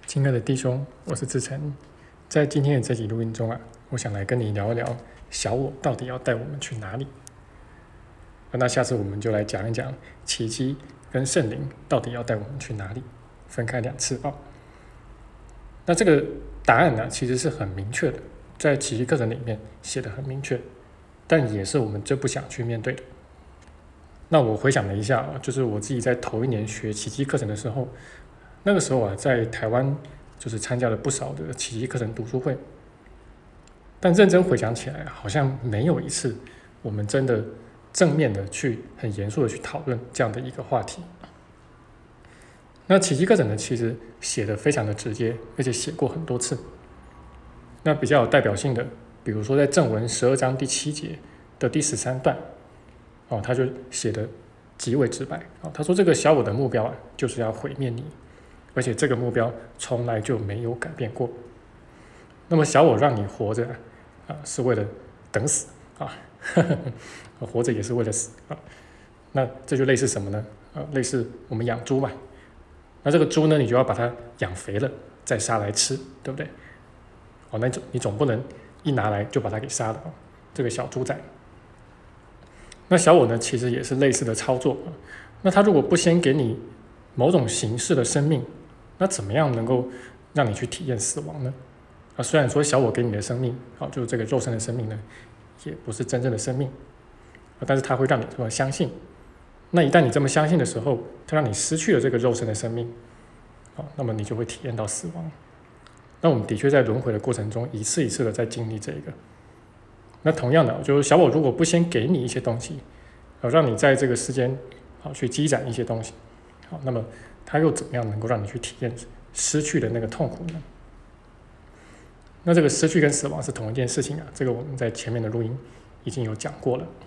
亲爱的弟兄，我是志成。在今天的这集录音中我想来跟你聊一聊小我到底要带我们去哪里。那下次我们就来讲一讲奇迹跟圣灵到底要带我们去哪里，分开2次。那这个答案其实是很明确的，在奇迹课程里面写得很明确，但也是我们最不想去面对的。那我回想了一下就是我自己在头1年学奇迹课程的时候，那个时候在台湾就是参加了不少的奇迹课程读书会，但认真回想起来，好像没有一次我们真的正面的去很严肃的去讨论这样的一个话题。那奇迹课程呢，其实写的非常的直接，而且写过很多次。那比较有代表性的，比如说在正文12章第7节的第13段，他就写的极为直白。他说这个小我的目标就是要毁灭你，而且这个目标从来就没有改变过。那么小我让你活着是为了等死活着也是为了死那这就类似什么呢？类似我们养猪嘛。那这个猪呢，你就要把它养肥了再杀来吃，对不对？那你总不能一拿来就把它给杀了这个小猪仔。那小我呢，其实也是类似的操作。那他如果不先给你某种形式的生命，那怎么样能够让你去体验死亡呢？虽然说小我给你的生命就是这个肉身的生命呢，也不是真正的生命但是它会让你这么相信。那一旦你这么相信的时候，它让你失去了这个肉身的生命那么你就会体验到死亡。那我们的确在轮回的过程中一次一次的在经历这个。那同样的，就是小我如果不先给你一些东西让你在这个世间去积攒一些东西那么它又怎么样能够让你去体验失去的那个痛苦呢？那这个失去跟死亡是同一件事情这个我们在前面的录音已经有讲过了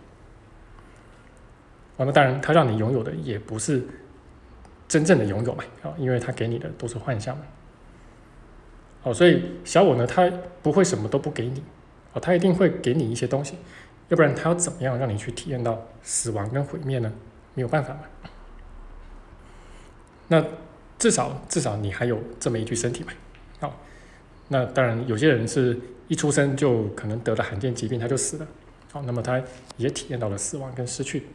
那当然它让你拥有的也不是真正的拥有嘛因为它给你的都是幻象嘛所以小我呢，它不会什么都不给你它一定会给你一些东西，要不然它要怎么样让你去体验到死亡跟毁灭呢？没有办法嘛。那至少你还有这么一具身体嘛那当然有些人是一出生就可能得了罕见疾病他就死了那么他也体验到了死亡跟失去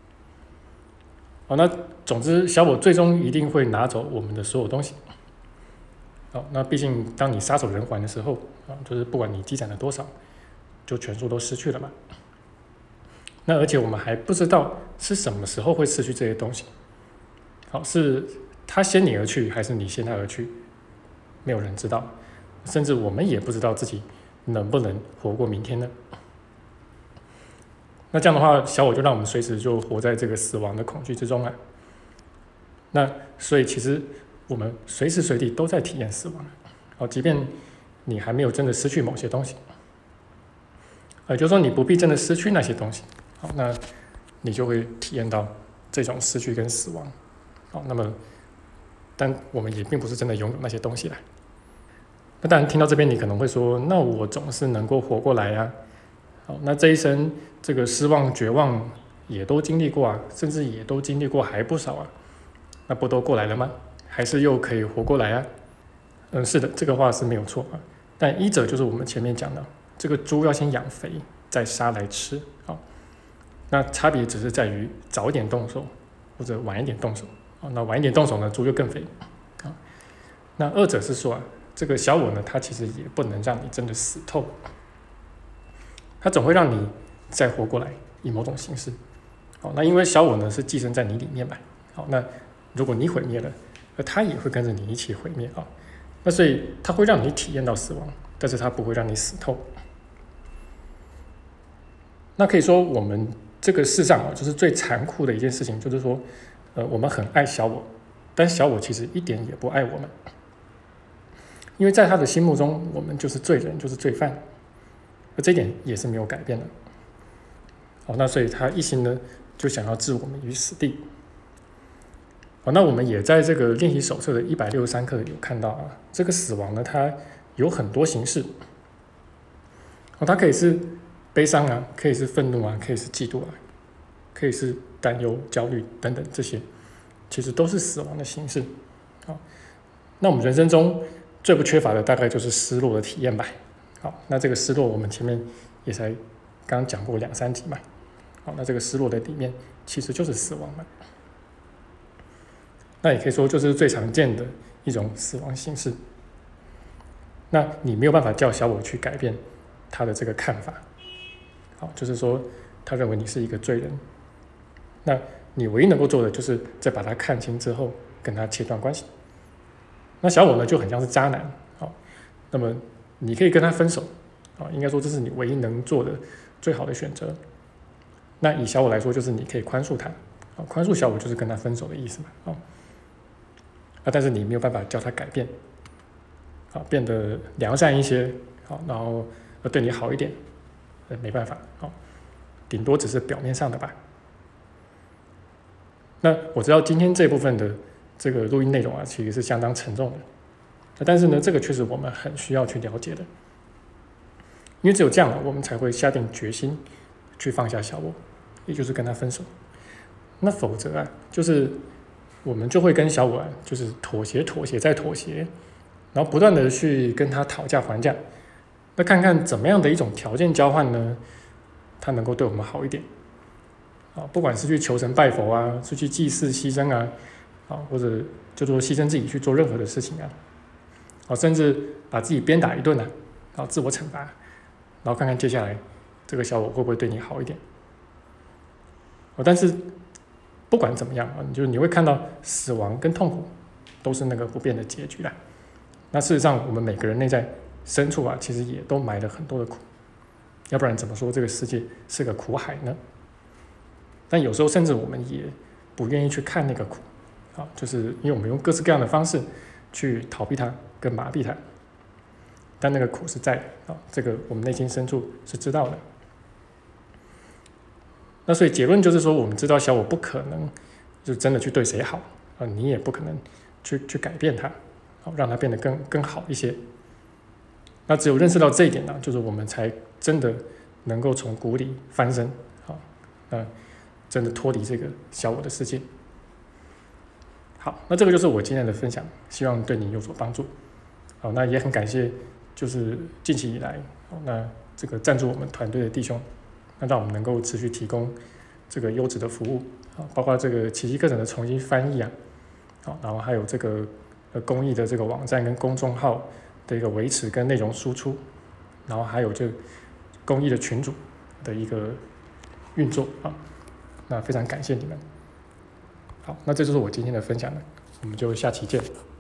那总之小我最终一定会拿走我们的所有东西那毕竟当你撒手人寰的时候就是不管你积攒了多少就全数都失去了嘛。那而且我们还不知道是什么时候会失去这些东西是他先你而去还是你先他而去，没有人知道，甚至我们也不知道自己能不能活过明天呢。那这样的话，小我就让我们随时就活在这个死亡的恐惧之中那所以其实我们随时随地都在体验死亡即便你还没有真的失去某些东西就是说你不必真的失去那些东西那你就会体验到这种失去跟死亡那么但我们也并不是真的拥有那些东西那当然听到这边你可能会说，那我总是能够活过来那这一生这个失望绝望也都经历过甚至也都经历过还不少那不都过来了吗？还是又可以活过来是的，这个话是没有错但一者就是我们前面讲的这个猪要先养肥再杀来吃那差别只是在于早一点动手或者晚一点动手那晚一点动手呢，猪就更肥那二者是说这个小我呢，它其实也不能让你真的死透，它总会让你再活过来，以某种形式那因为小我呢是寄生在你里面嘛那如果你毁灭了，它也会跟着你一起毁灭那所以它会让你体验到死亡，但是它不会让你死透。那可以说我们这个世上就是最残酷的一件事情，就是说我们很爱小我，但小我其实一点也不爱我们，因为在他的心目中我们就是罪人，就是罪犯，而这一点也是没有改变的那所以他一心呢就想要置我们于死地那我们也在这个练习手册的163课有看到这个死亡呢它有很多形式它可以是悲伤可以是愤怒可以是嫉妒可以是担忧焦虑等等，这些其实都是死亡的形式那我们人生中最不缺乏的大概就是失落的体验吧。好，那这个失落我们前面也才刚刚讲过2-3集嘛。好，那这个失落的里面其实就是死亡嘛。那也可以说就是最常见的一种死亡形式。那你没有办法叫小我去改变他的这个看法，好，就是说他认为你是一个罪人，那你唯一能够做的就是在把他看清之后跟他切断关系。那小我呢就很像是渣男，好，那么你可以跟他分手，好，应该说这是你唯一能做的最好的选择。那以小我来说，就是你可以宽恕他，好，宽恕小我就是跟他分手的意思嘛，好，但是你没有办法叫他改变。好，变得良善一些，好，然后对你好一点，没办法，好，顶多只是表面上的吧。那我知道今天这部分的这个录音内容啊，其实是相当沉重的，但是呢，这个却是我们很需要去了解的，因为只有这样我们才会下定决心去放下小我，也就是跟他分手。那否则啊，就是我们就会跟小我啊，就是妥协再妥协。然后不断的去跟他讨价还价，那看看怎么样的一种条件交换呢，他能够对我们好一点，不管是去求神拜佛啊，是去祭祀牺牲啊，或者就说牺牲自己去做任何的事情啊，甚至把自己鞭打一顿啊，然后自我惩罚，然后看看接下来这个小我会不会对你好一点。但是不管怎么样你会看到死亡跟痛苦都是那个不变的结局啦。那事实上，我们每个人内在深处啊，其实也都埋了很多的苦，要不然怎么说这个世界是个苦海呢？但有时候甚至我们也不愿意去看那个苦，就是因为我们用各式各样的方式去逃避它跟麻痹它，但那个苦是在这个我们内心深处是知道的。那所以结论就是说，我们知道小我不可能就真的去对谁好你也不可能去改变它。让它变得更好一些。那只有认识到这一点呢，就是我们才真的能够从谷底翻身，真的脱离这个小我的世界。好，那这个就是我今天的分享，希望对你有所帮助。好，那也很感谢，就是近期以来，那这个赞助我们团队的弟兄，那让我们能够持续提供这个优质的服务，包括这个奇迹课程的重新翻译然后还有这个公益的这个网站跟公众号的一个维持跟内容输出，然后还有这公益的群组的一个运作那非常感谢你们。好，那这就是我今天的分享了，我们就下期见。